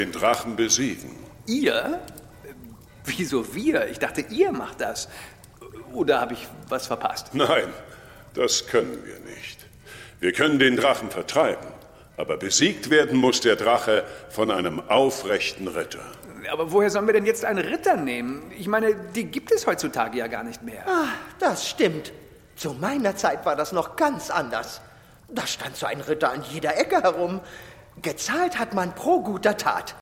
Den Drachen besiegen. Ihr? Wieso wir? Ich dachte, ihr macht das. Oder habe ich was verpasst? Nein, das können wir nicht. Wir können den Drachen vertreiben, aber besiegt werden muss der Drache von einem aufrechten Ritter. Aber woher sollen wir denn jetzt einen Ritter nehmen? Ich meine, die gibt es heutzutage ja gar nicht mehr. Ah, das stimmt. Zu meiner Zeit war das noch ganz anders. Da stand so ein Ritter an jeder Ecke herum. Gezahlt hat man pro guter Tat.